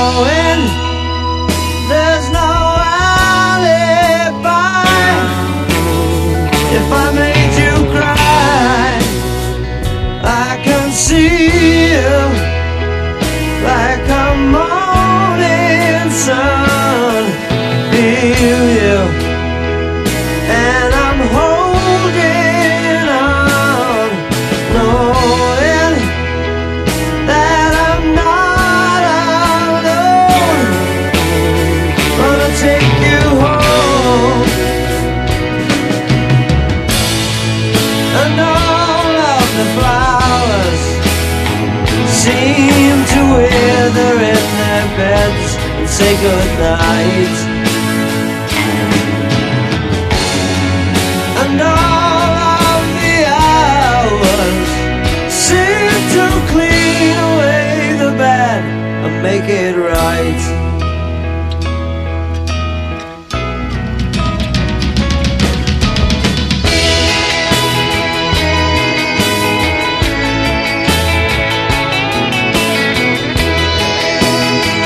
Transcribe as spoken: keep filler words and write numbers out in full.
knowing there's no alibi. If I made you cry, I can see you like a morning sun. Feel you, and I'm holding on, knowing that I'm not alone. Gonna take you home, and all of the flowers seem to wither in their beds and say goodnight. And all of the hours seem to clean away the bad and make it right.